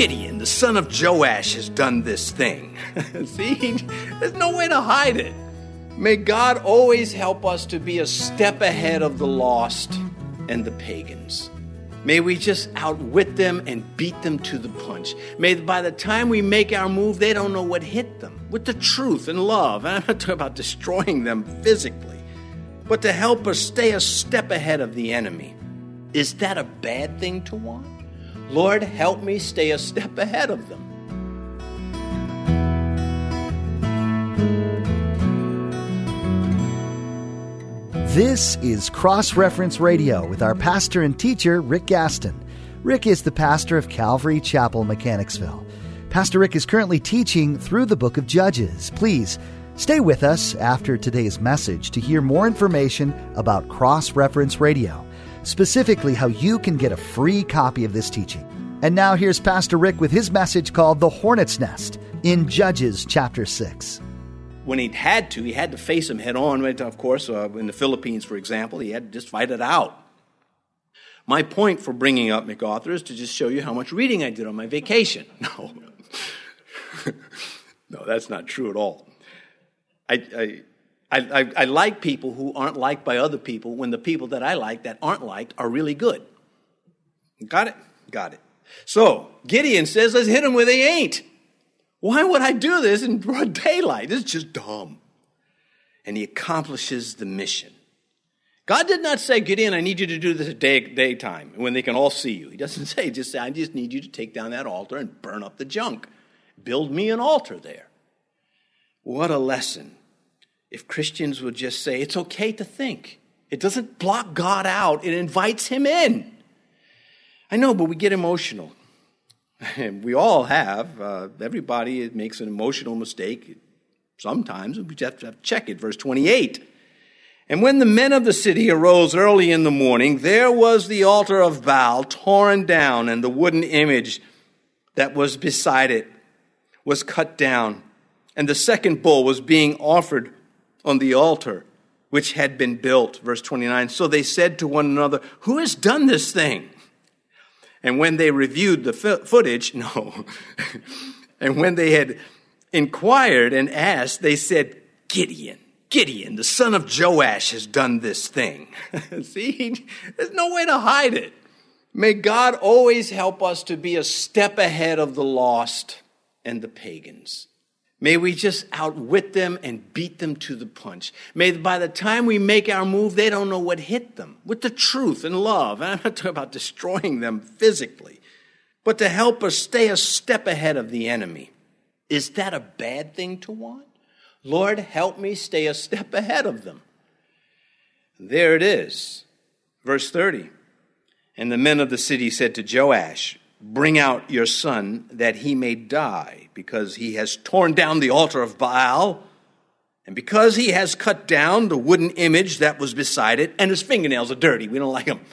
Gideon, the son of Joash, has done this thing. See, there's no way to hide it. May God always help us to be a step ahead of the lost and the pagans. May we just outwit them and beat them to the punch. May by the time we make our move, they don't know what hit them. With the truth and love. And I'm not talking about destroying them physically, but to help us stay a step ahead of the enemy. Is that a bad thing to want? Lord, help me stay a step ahead of them. This is Cross Reference Radio with our pastor and teacher, Rick Gaston. Rick is the pastor of Calvary Chapel, Mechanicsville. Pastor Rick is currently teaching through the book of Judges. Please stay with us after today's message to hear more information about Cross Reference Radio, specifically how you can get a free copy of this teaching. And now here's Pastor Rick with his message called The Hornet's Nest in Judges chapter 6. When he had to face them head on. Of course, in the Philippines, for example, he had to just fight it out. My point for bringing up MacArthur is to just show you how much reading I did on my vacation. No, no, that's not true at all. I like people who aren't liked by other people when the people that I like that aren't liked are really good. Got it? Got it. So, Gideon says, let's hit them where they ain't. Why would I do this in broad daylight? This is just dumb. And he accomplishes the mission. God did not say, Gideon, I need you to do this at daytime when they can all see you. He doesn't say, just say, I just need you to take down that altar and burn up the junk. Build me an altar there. What a lesson. If Christians would just say, it's okay to think. It doesn't block God out. It invites him in. I know, but we get emotional. We all have. Everybody makes an emotional mistake. Sometimes we just have to check it. Verse 28. And when the men of the city arose early in the morning, there was the altar of Baal torn down, and the wooden image that was beside it was cut down. And the second bull was being offered on the altar, which had been built. Verse 29. So they said to one another, who has done this thing? And when they reviewed the footage, and when they had inquired and asked, they said, Gideon, the son of Joash, has done this thing. See, there's no way to hide it. May God always help us to be a step ahead of the lost and the pagans. May we just outwit them and beat them to the punch. May by the time we make our move, they don't know what hit them. With the truth and love. And I'm not talking about destroying them physically, but to help us stay a step ahead of the enemy. Is that a bad thing to want? Lord, help me stay a step ahead of them. There it is. Verse 30. And the men of the city said to Joash, bring out your son that he may die, because he has torn down the altar of Baal, and because he has cut down the wooden image that was beside it, and his fingernails are dirty. We don't like them.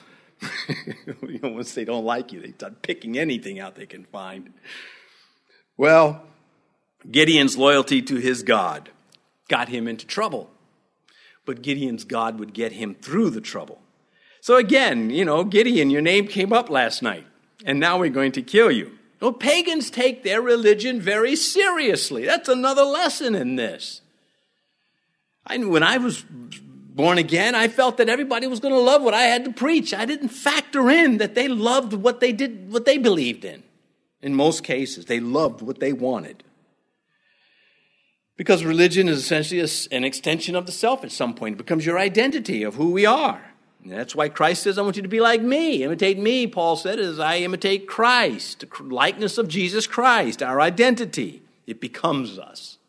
Once they don't like you, they start picking anything out they can find. Well, Gideon's loyalty to his God got him into trouble. But Gideon's God would get him through the trouble. So again, Gideon, your name came up last night. And now we're going to kill you. Well, pagans take their religion very seriously. That's another lesson in this. When I was born again, I felt that everybody was going to love what I had to preach. I didn't factor in that they loved what they did, what they believed in. In most cases, they loved what they wanted. Because religion is essentially an extension of the self at some point. It becomes your identity of who we are. And that's why Christ says, I want you to be like me. Imitate me, Paul said, as I imitate Christ. The likeness of Jesus Christ, our identity. It becomes us.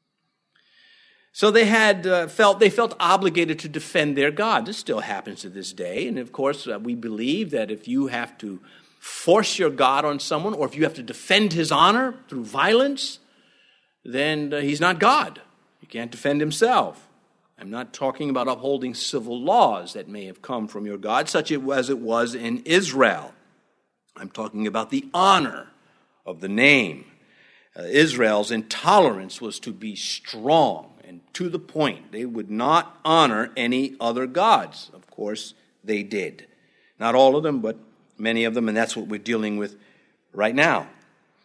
So they felt obligated to defend their God. This still happens to this day. And of course, we believe that if you have to force your God on someone, or if you have to defend his honor through violence, then he's not God. He can't defend himself. I'm not talking about upholding civil laws that may have come from your God, such as it was in Israel. I'm talking about the honor of the name. Israel's intolerance was to be strong and to the point. They would not honor any other gods. Of course, they did. Not all of them, but many of them, and that's what we're dealing with right now.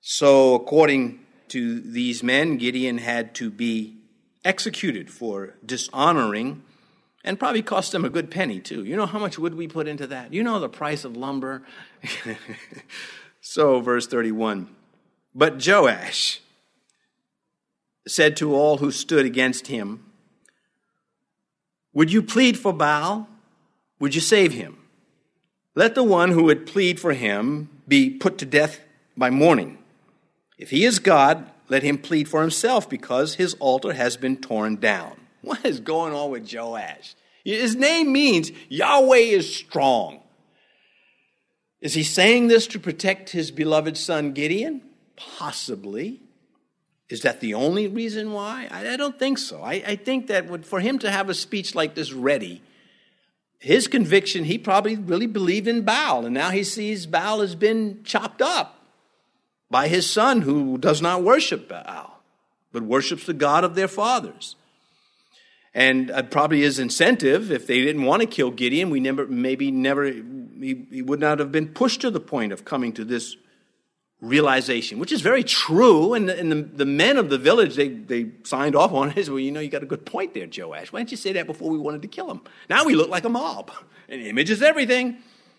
So according to these men, Gideon had to be executed for dishonoring, and probably cost them a good penny too. You know how much wood we put into that? You know the price of lumber? So verse 31, but Joash said to all who stood against him, would you plead for Baal? Would you save him? Let the one who would plead for him be put to death by morning. If he is God, let him plead for himself, because his altar has been torn down. What is going on with Joash? His name means Yahweh is strong. Is he saying this to protect his beloved son Gideon? Possibly. Is that the only reason why? I don't think so. I think that for him to have a speech like this ready, his conviction, he probably really believed in Baal, and now he sees Baal has been chopped up by his son, who does not worship Baal, but worships the God of their fathers. And probably his incentive, if they didn't want to kill Gideon, he would not have been pushed to the point of coming to this realization, which is very true. And the men of the village, they signed off on it. Well, you got a good point there, Joash. Why didn't you say that before we wanted to kill him? Now we look like a mob. And image is everything.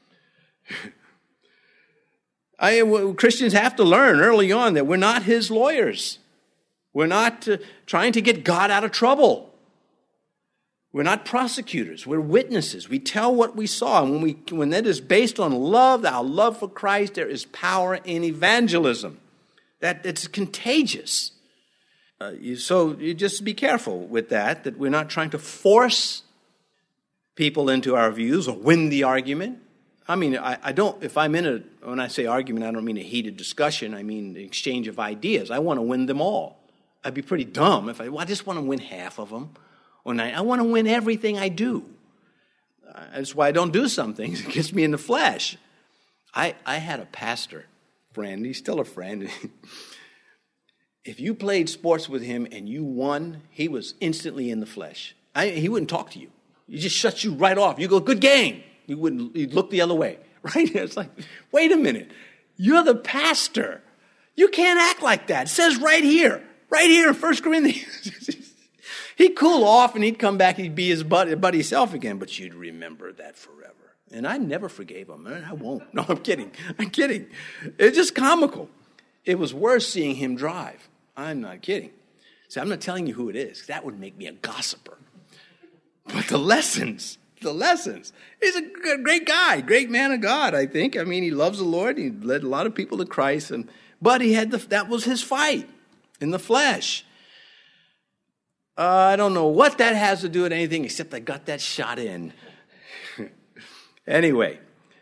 Christians have to learn early on that we're not his lawyers. We're not trying to get God out of trouble. We're not prosecutors. We're witnesses. We tell what we saw. And when that is based on love, our love for Christ, there is power in evangelism. That it's contagious. So you just be careful with that we're not trying to force people into our views or win the argument. I mean, I don't, when I say argument, I don't mean a heated discussion. I mean the exchange of ideas. I want to win them all. I'd be pretty dumb if I just want to win half of them. I want to win everything I do. That's why I don't do some things. It gets me in the flesh. I had a pastor friend. He's still a friend. If you played sports with him and you won, he was instantly in the flesh. He wouldn't talk to you. He just shuts you right off. You go, good game. He'd look the other way. Right? It's like, wait a minute. You're the pastor. You can't act like that. It says right here in 1 Corinthians. He'd cool off and he'd come back, he'd be his buddy self again, but you'd remember that forever. And I never forgave him. I won't. No, I'm kidding. It's just comical. It was worse seeing him drive. I'm not kidding. See, I'm not telling you who it is. That would make me a gossiper. But the lessons. He's a great guy, great man of God, I think. I mean, he loves the Lord. He led a lot of people to Christ. But that was his fight in the flesh. I don't know what that has to do with anything except I got that shot in. Anyway,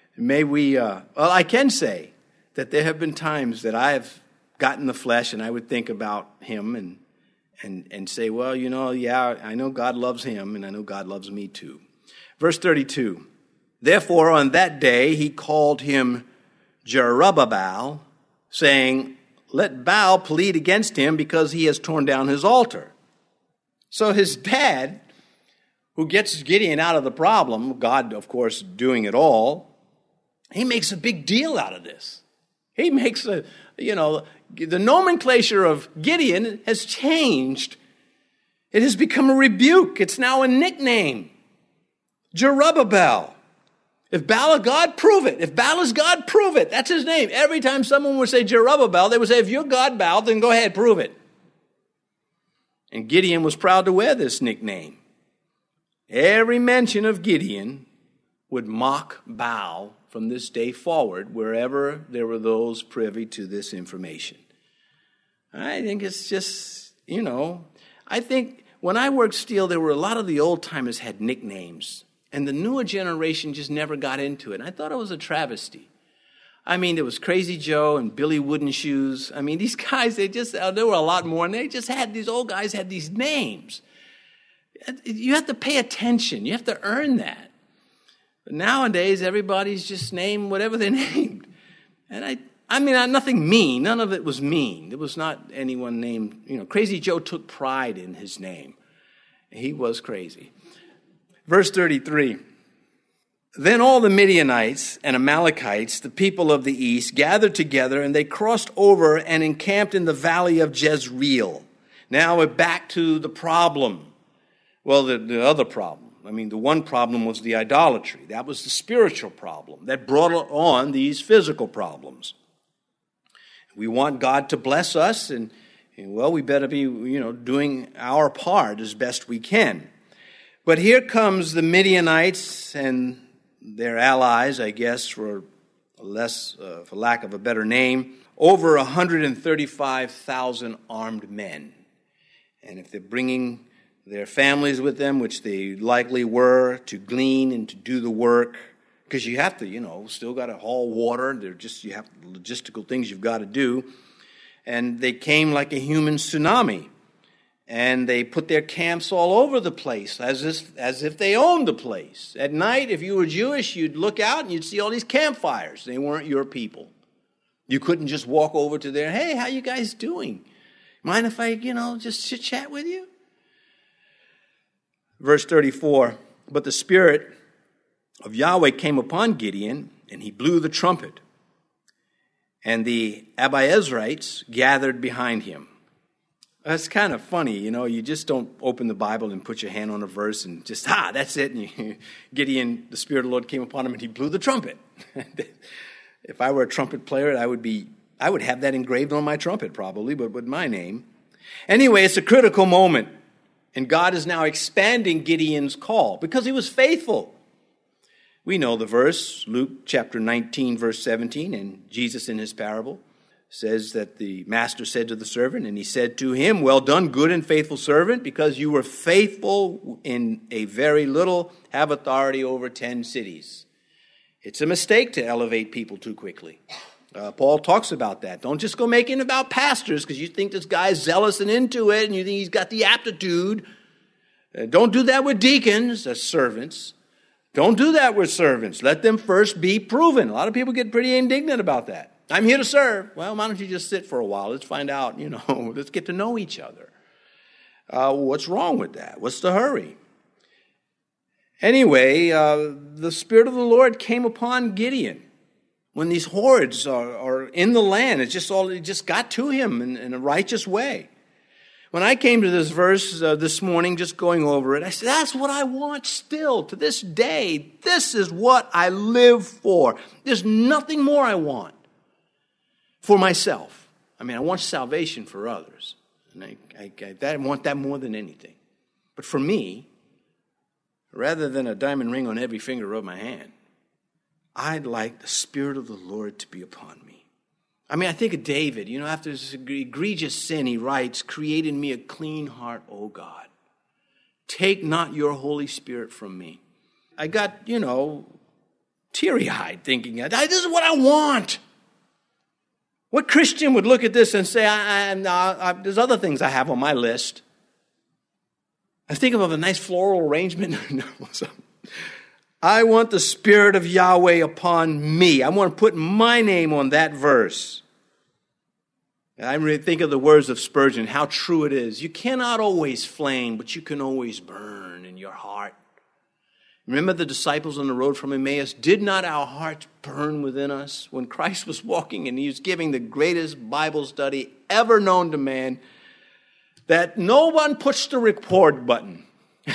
I can say that there have been times that I have gotten the flesh and I would think about him and say, well, I know God loves him and I know God loves me too. Verse 32, therefore on that day he called him Jerubbaal, saying, let Baal plead against him because he has torn down his altar. So his dad, who gets Gideon out of the problem, God, of course, doing it all, he makes a big deal out of this. He makes the nomenclature of Gideon has changed. It has become a rebuke. It's now a nickname. Jerubbaal. If Baal is God, prove it. If Baal is God, prove it. That's his name. Every time someone would say Jerubbaal, they would say, if you're God, Baal, then go ahead, prove it. And Gideon was proud to wear this nickname. Every mention of Gideon would mock Baal from this day forward, wherever there were those privy to this information. I think it's just, I think when I worked steel, there were a lot of the old timers had nicknames, and the newer generation just never got into it. And I thought it was a travesty. I mean, there was Crazy Joe and Billy Wooden Shoes. I mean, these guys, there were a lot more, and these old guys had these names. You have to pay attention. You have to earn that. But nowadays, everybody's just named whatever they're named. And I mean, nothing mean. None of it was mean. There was not anyone named, Crazy Joe took pride in his name. He was crazy. Verse 33. Then all the Midianites and Amalekites, the people of the east, gathered together, and they crossed over and encamped in the valley of Jezreel. Now we're back to the problem. Well, the other problem. I mean, the one problem was the idolatry. That was the spiritual problem that brought on these physical problems. We want God to bless us, and well, we better be, doing our part as best we can. But here comes the Midianites and their allies, I guess, for lack of a better name, over 135,000 armed men. And if they're bringing their families with them, which they likely were, to glean and to do the work, because you have to, still got to haul water. You have logistical things you've got to do. And they came like a human tsunami. And they put their camps all over the place, as if they owned the place. At night, if you were Jewish, you'd look out and you'd see all these campfires. They weren't your people. You couldn't just walk over to there, hey, how you guys doing? Mind if I, just chit-chat with you? Verse 34, but the Spirit of Yahweh came upon Gideon, and he blew the trumpet. And the Abiezrites gathered behind him. That's kind of funny, you just don't open the Bible and put your hand on a verse and just, that's it. And Gideon, the Spirit of the Lord came upon him, and he blew the trumpet. If I were a trumpet player, I would have that engraved on my trumpet probably, but with my name. Anyway, it's a critical moment. And God is now expanding Gideon's call because he was faithful. We know the verse, Luke chapter 19, verse 17, and Jesus in his parable says that the master said to the servant, and he said to him, well done, good and faithful servant, because you were faithful in a very little, have authority over 10 cities. It's a mistake to elevate people too quickly. Paul talks about that. Don't just go making it about pastors because you think this guy's zealous and into it and you think he's got the aptitude. Don't do that with deacons as servants. Don't do that with servants. Let them first be proven. A lot of people get pretty indignant about that. I'm here to serve. Well, why don't you just sit for a while? Let's find out, let's get to know each other. What's wrong with that? What's the hurry? Anyway, the Spirit of the Lord came upon Gideon. When these hordes are in the land, it just got to him in a righteous way. When I came to this verse this morning, just going over it, I said, that's what I want still to this day. This is what I live for. There's nothing more I want for myself. I mean, I want salvation for others. And I want that more than anything. But for me, rather than a diamond ring on every finger of my hand, I'd like the Spirit of the Lord to be upon me. I mean, I think of David, after his egregious sin, he writes, create in me a clean heart, O God. Take not your Holy Spirit from me. I got, teary-eyed thinking, this is what I want. What Christian would look at this and say, there's other things I have on my list. I think of a nice floral arrangement. I want the Spirit of Yahweh upon me. I want to put my name on that verse. And I really think of the words of Spurgeon, how true it is. You cannot always flame, but you can always burn in your heart. Remember the disciples on the road from Emmaus? Did not our hearts burn within us when Christ was walking and he was giving the greatest Bible study ever known to man, that no one pushed the record button?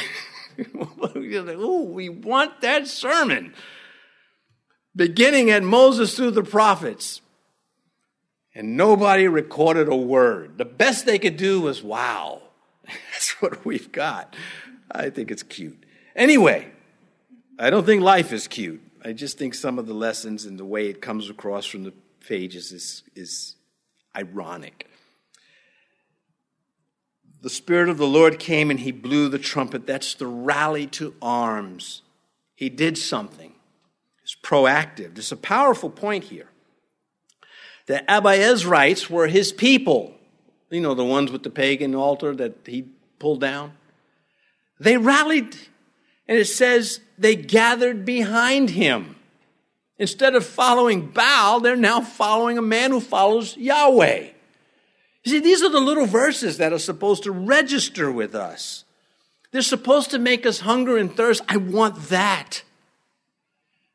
Ooh, we want that sermon. Beginning at Moses through the prophets. And nobody recorded a word. The best they could do was, wow. That's what we've got. I think it's cute. Anyway, I don't think life is cute. I just think some of the lessons and the way it comes across from the pages is ironic. The Spirit of the Lord came and he blew the trumpet. That's the rally to arms. He did something. It's proactive. There's a powerful point here. The Abiezrites were his people. The ones with the pagan altar that he pulled down. They rallied, and it says they gathered behind him. Instead of following Baal, they're now following a man who follows Yahweh. You see, these are the little verses that are supposed to register with us. They're supposed to make us hunger and thirst. I want that.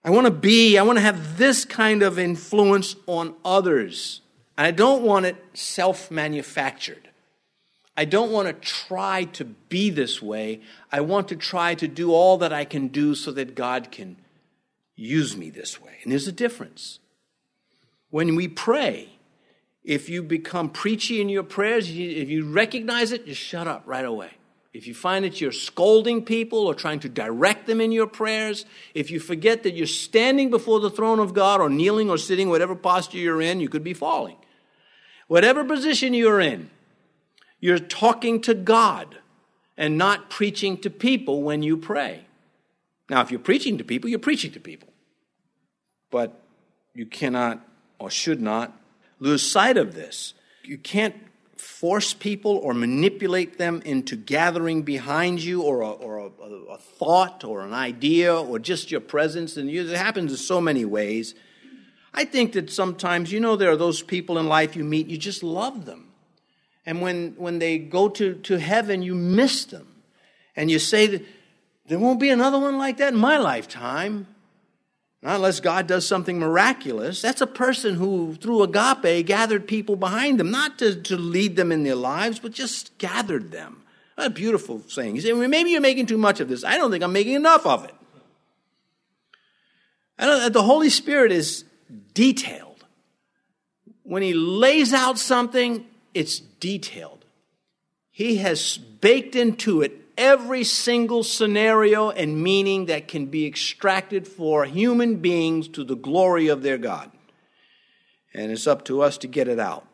I want to have this kind of influence on others. And I don't want it self-manufactured. I don't want to try to be this way. I want to try to do all that I can do so that God can use me this way. And there's a difference. When we pray, if you become preachy in your prayers, if you recognize it, just shut up right away. If you find that you're scolding people or trying to direct them in your prayers, if you forget that you're standing before the throne of God or kneeling or sitting, whatever posture you're in, you could be falling. Whatever position you're in, you're talking to God and not preaching to people when you pray. Now, if you're preaching to people, you're preaching to people. But you cannot or should not lose sight of this. You can't force people or manipulate them into gathering behind you or a thought or an idea or just your presence. And it happens in so many ways. I think that sometimes, there are those people in life you meet, you just love them. And when they go to heaven, you miss them. And you say that there won't be another one like that in my lifetime. Not unless God does something miraculous. That's a person who, through agape, gathered people behind them, not to lead them in their lives, but just gathered them. What a beautiful saying. You say, well, maybe you're making too much of this. I don't think I'm making enough of it. The Holy Spirit is detailed. When He lays out something, it's detailed. He has baked into it every single scenario and meaning that can be extracted for human beings to the glory of their God. And it's up to us to get it out.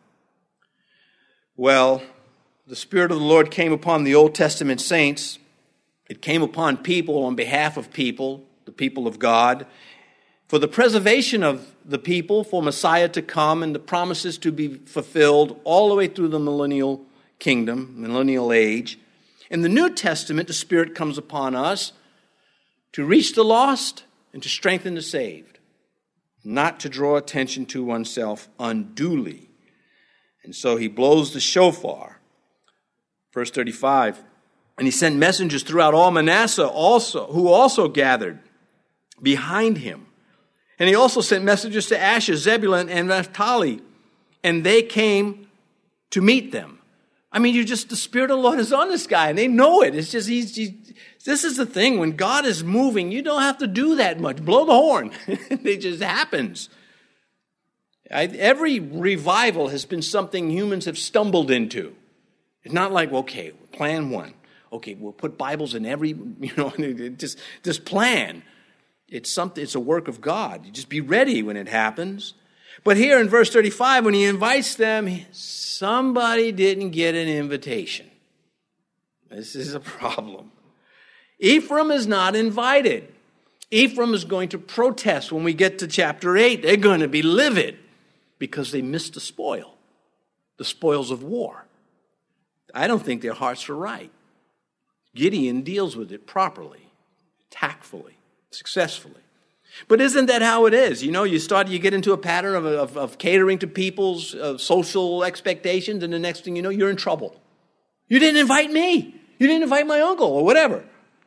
Well, the Spirit of the Lord came upon the Old Testament saints. It came upon people on behalf of people, the people of God, for the preservation of the people, for Messiah to come and the promises to be fulfilled all the way through the millennial kingdom, millennial age. In the New Testament, the Spirit comes upon us to reach the lost and to strengthen the saved, not to draw attention to oneself unduly. And so He blows the shofar. Verse 35, and He sent messengers throughout all Manasseh who also gathered behind Him. And He also sent messengers to Asher, Zebulun, and Naphtali, and they came to meet them. I mean, the Spirit of the Lord is on this guy, and they know it. It's just, this is the thing. When God is moving, you don't have to do that much. Blow the horn. It just happens. Every revival has been something humans have stumbled into. It's not like, okay, plan one. Okay, we'll put Bibles in every, just plan. It's a work of God. You just be ready when it happens. But here in verse 35, when He invites them, somebody didn't get an invitation. This is a problem. Ephraim is not invited. Ephraim is going to protest when we get to chapter 8. They're going to be livid because they missed the spoils of war. I don't think their hearts are right. Gideon deals with it properly, tactfully, successfully. But isn't that how it is? You get into a pattern of catering to people's social expectations, and the next thing you know, you're in trouble. You didn't invite me. You didn't invite my uncle or whatever.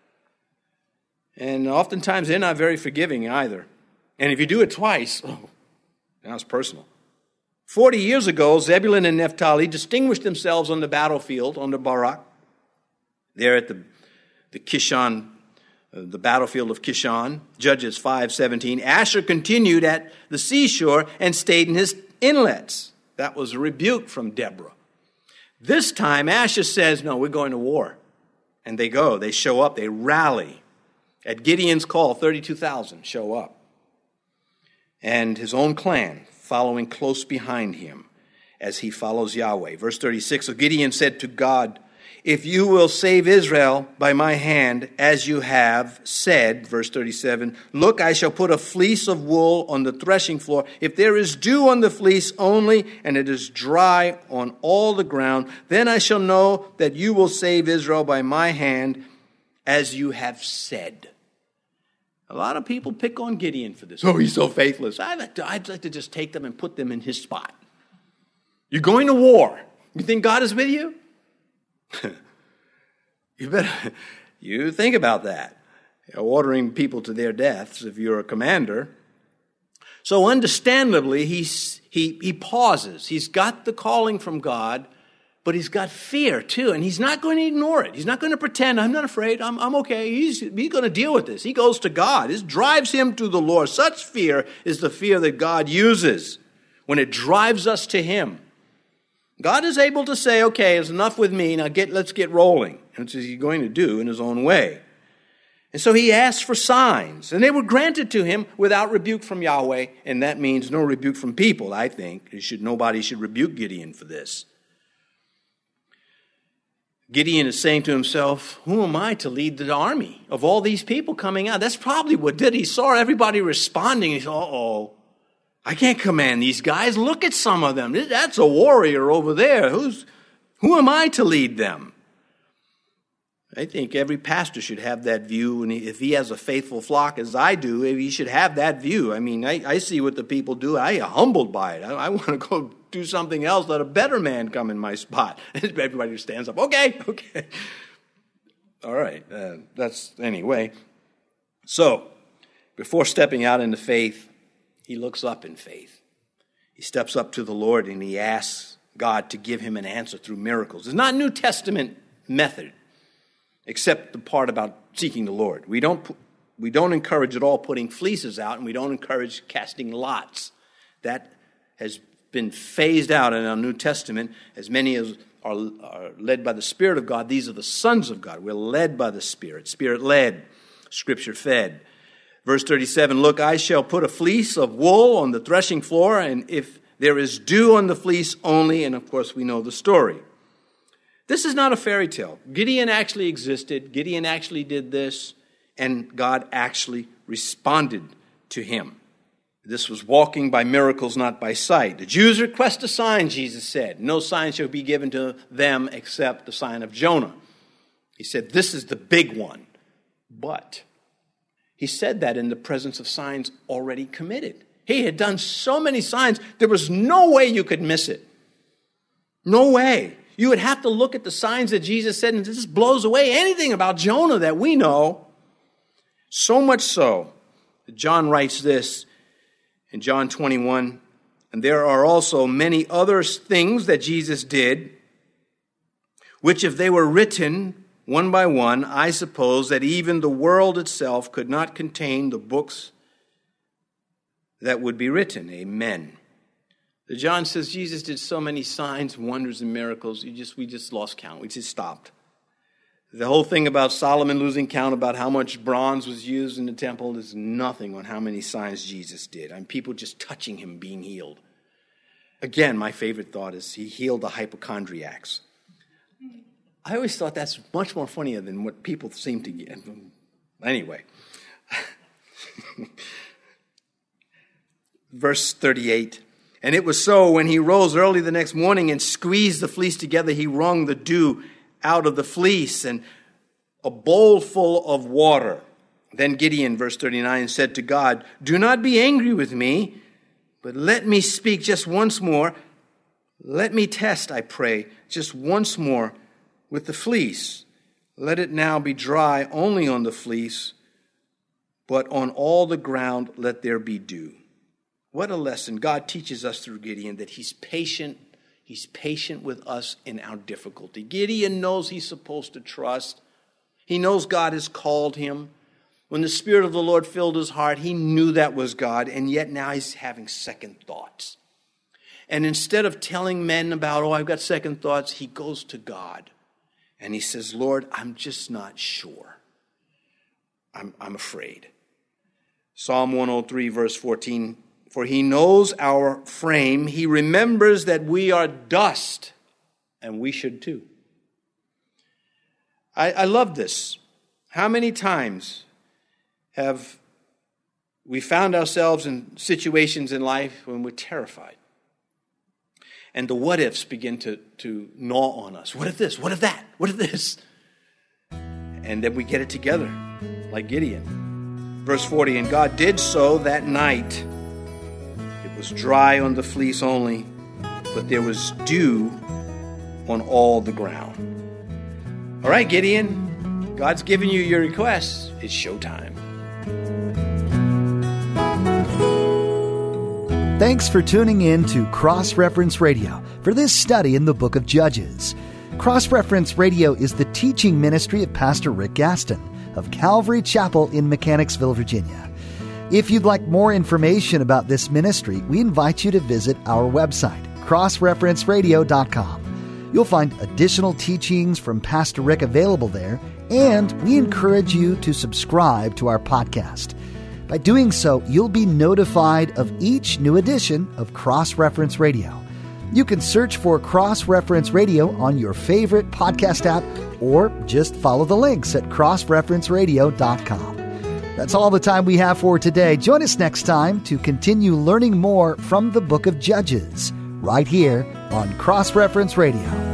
And oftentimes they're not very forgiving either. And if you do it twice, now it's personal. 40 years ago, Zebulun and Naphtali distinguished themselves on the battlefield under Barak. There at the Kishon, the battlefield of Kishon, Judges 5:17. Asher continued at the seashore and stayed in his inlets. That was a rebuke from Deborah. This time, Asher says, no, we're going to war. And they go. They show up. They rally. At Gideon's call, 32,000 show up. And his own clan following close behind him as he follows Yahweh. Verse 36, so Gideon said to God, if you will save Israel by my hand, as you have said, verse 37, look, I shall put a fleece of wool on the threshing floor. If there is dew on the fleece only, and it is dry on all the ground, then I shall know that you will save Israel by my hand, as you have said. A lot of people pick on Gideon for this. Oh, he's so faithless. I'd like to just take them and put them in his spot. You're going to war. You think God is with you? You think about that. ordering people to their deaths if you're a commander. So understandably, he pauses. He's got the calling from God, but he's got fear too, and he's not going to ignore it. He's not going to pretend, I'm not afraid, I'm okay. He's going to deal with this. He goes to God. This drives him to the Lord. Such fear is the fear that God uses when it drives us to him. God is able to say, okay, it's enough with me, now let's get rolling. And that's what he's going to do in his own way. And so he asked for signs, and they were granted to him without rebuke from Yahweh, and that means no rebuke from people, I think. Nobody should rebuke Gideon for this. Gideon is saying to himself, who am I to lead the army of all these people coming out? That's probably what did. He saw everybody responding. He said, uh-oh, I can't command these guys. Look at some of them. That's a warrior over there. Who am I to lead them? I think every pastor should have that view, and if he has a faithful flock as I do, he should have that view. I mean, I see what the people do. I am humbled by it. I want to go do something else, let a better man come in my spot. Everybody stands up. Okay. All right. Anyway. So, before stepping out into faith, he looks up in faith. He steps up to the Lord and he asks God to give him an answer through miracles. It's not New Testament method, except the part about seeking the Lord. We don't encourage at all putting fleeces out, and we don't encourage casting lots. That has been phased out in our New Testament. As many as are led by the Spirit of God, these are the sons of God. We're led by the Spirit, Spirit-led, Scripture-fed. Verse 37, look, I shall put a fleece of wool on the threshing floor, and if there is dew on the fleece only, and of course we know the story. This is not a fairy tale. Gideon actually existed. Gideon actually did this, and God actually responded to him. This was walking by miracles, not by sight. The Jews request a sign, Jesus said. No sign shall be given to them except the sign of Jonah. He said, this is the big one. But he said that in the presence of signs already committed. He had done so many signs, there was no way you could miss it. No way. You would have to look at the signs that Jesus said, and this blows away anything about Jonah that we know. So much so that John writes this in John 21, and there are also many other things that Jesus did, which if they were written one by one, I suppose that even the world itself could not contain the books that would be written. Amen. John says Jesus did so many signs, wonders, and miracles, we just lost count. We just stopped. The whole thing about Solomon losing count about how much bronze was used in the temple is nothing on how many signs Jesus did. I mean, people just touching him being healed. Again, my favorite thought is he healed the hypochondriacs. I always thought that's much more funnier than what people seem to get. Anyway. Verse 38. And it was so when he rose early the next morning and squeezed the fleece together, he wrung the dew out of the fleece and a bowl full of water. Then Gideon, verse 39, said to God, do not be angry with me, but let me speak just once more. Let me test, I pray, just once more with the fleece. Let it now be dry only on the fleece, but on all the ground let there be dew. What a lesson. God teaches us through Gideon that he's patient. He's patient with us in our difficulty. Gideon knows he's supposed to trust. He knows God has called him. When the Spirit of the Lord filled his heart, he knew that was God, and yet now he's having second thoughts. And instead of telling men about, I've got second thoughts, he goes to God. And he says, Lord, I'm just not sure. I'm afraid. Psalm 103, verse 14, for he knows our frame. He remembers that we are dust, and we should too. I love this. How many times have we found ourselves in situations in life when we're terrified? And the what-ifs begin to gnaw on us. What if this? What if that? What if this? And then we get it together, like Gideon. Verse 40, and God did so that night. It was dry on the fleece only, but there was dew on all the ground. All right, Gideon, God's given you your requests. It's showtime. Thanks for tuning in to Cross Reference Radio for this study in the book of Judges. Cross Reference Radio is the teaching ministry of Pastor Rick Gaston of Calvary Chapel in Mechanicsville, Virginia. If you'd like more information about this ministry, we invite you to visit our website, crossreferenceradio.com. You'll find additional teachings from Pastor Rick available there, and we encourage you to subscribe to our podcast. By doing so, you'll be notified of each new edition of Cross Reference Radio. You can search for Cross Reference Radio on your favorite podcast app or just follow the links at crossreferenceradio.com. That's all the time we have for today. Join us next time to continue learning more from the book of Judges right here on Cross Reference Radio.